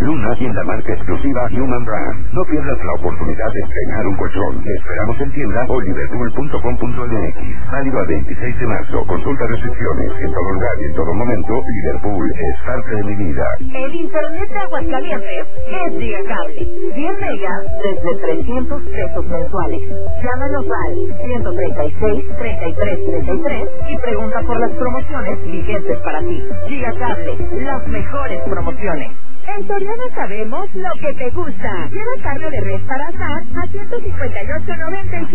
Luna y en la marca exclusiva Human Brand. No pierdas la oportunidad de estrenar un colchón. Te esperamos en tienda o liverpool.com.mx. Válido al 26 de marzo. Consulta restricciones. En todo lugar y en todo momento, Liverpool es parte de mi vida. El internet de Aguascalientes es Gigacable. 100 megas desde 300 pesos mensuales. Llámanos al 136-3333 y pregunta por las promociones vigentes para ti. Gigacable, las mejores promociones. En Soriana sabemos lo que te gusta. Lleva carne de res para asar a $158.95.